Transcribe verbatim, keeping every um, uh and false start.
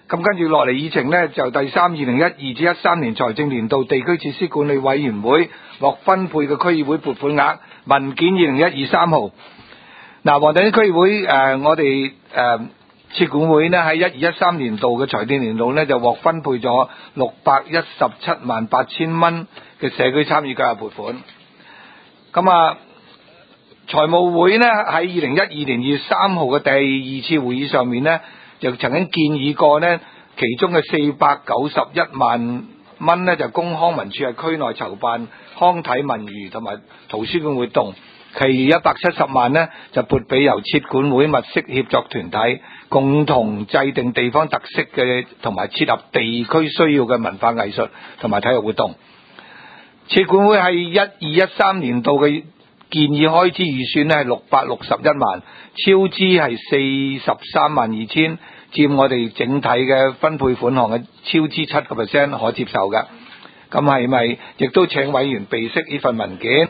咁跟住落嚟議程呢，就第三二零一二至一三年財政年度地區設施管理委員會獲分配嘅區議會撥款額文件二零一二三號。嗱，黃大仙區議會誒、呃，我哋誒設管會呢喺一二一三年度嘅財政年度呢，就獲分配咗六百一十七萬八千蚊嘅社區參與計劃撥款。咁啊，財務會呢喺二零一二年二月三號嘅第二次會議上面呢，就曾經建議過呢，其中嘅四百九十一萬蚊呢，就供康文署喺區內籌辦康體文娛同埋圖書館活動，其餘一百七十萬呢，就撥俾由設管會物色協作團體共同制定地方特色嘅同埋切合地區需要嘅文化藝術同埋體育活動。設管會喺一二一三年度嘅建議開支預算呢係六百六十一萬，超支係四十三萬二千，佔我哋整體嘅分配款項嘅超支七個 percent 可接受嘅。咁係咪亦都請委員備悉呢份文件？